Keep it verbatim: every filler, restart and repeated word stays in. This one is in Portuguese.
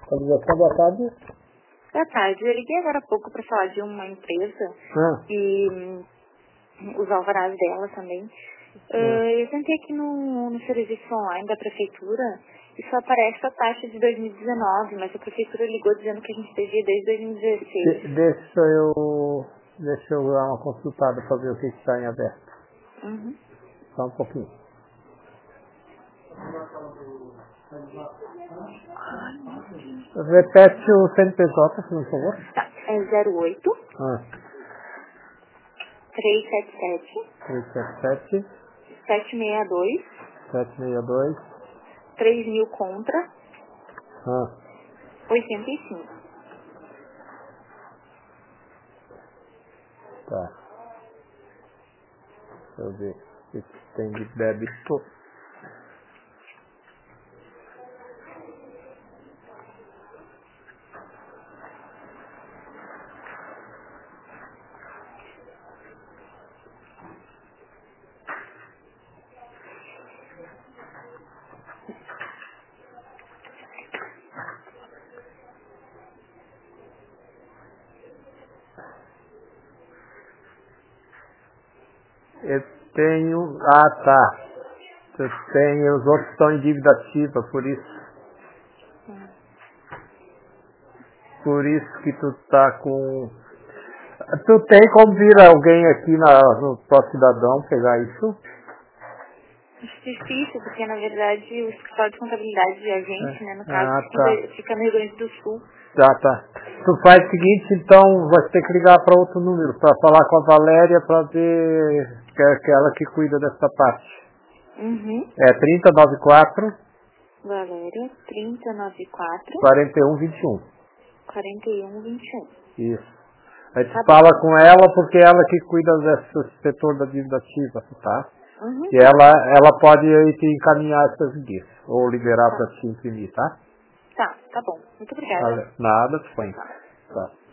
Ligação, boa tarde. Boa tarde. Eu liguei agora há pouco para falar de uma empresa Ah. e hum, os alvarás dela também. Ah. Uh, eu tentei aqui no, no serviço online da prefeitura e só aparece a taxa de dois mil e dezenove, mas a prefeitura ligou dizendo que a gente devia desde dois mil e dezesseis. De, deixa eu deixa eu dar uma consultada para ver o que está em aberto. Uhum. Só um pouquinho. Repete o C N P J, por favor. Tá. É zero oito, Ah. trezentos e setenta e sete, três sete sete, setecentos e sessenta e dois, sete seis dois. três mil contra, Ah. oitenta e cinco. Tá. Deixa eu ver o que tem de débito. Eu tenho... Ah, tá. Eu tenho... Os outros estão em dívida ativa, por isso. Hum. Por isso que tu tá com... Tu tem como vir alguém aqui na, no Pró Cidadão pegar isso? Acho difícil, porque na verdade o escritório de contabilidade de agente, né, no caso, Ah, tá. fica, fica no Rio Grande do Sul. Já tá. Tu faz o seguinte, então, vai ter que ligar para outro número, para falar com a Valéria, para ver que é aquela que cuida dessa parte. Uhum. É trinta, noventa e quatro, Valéria, trinta, noventa e quatro, quarenta e um, vinte e um. quarenta e um, vinte e um. Isso. A gente Tá bom. fala com ela porque ela que cuida desse setor da dívida ativa, tá? Uhum. E ela, ela pode aí te encaminhar essas guias, ou liberar Tá. para te imprimir, tá? Tá, tá bom. Muito obrigada. Vale. Nada, põe. Tá. Tá.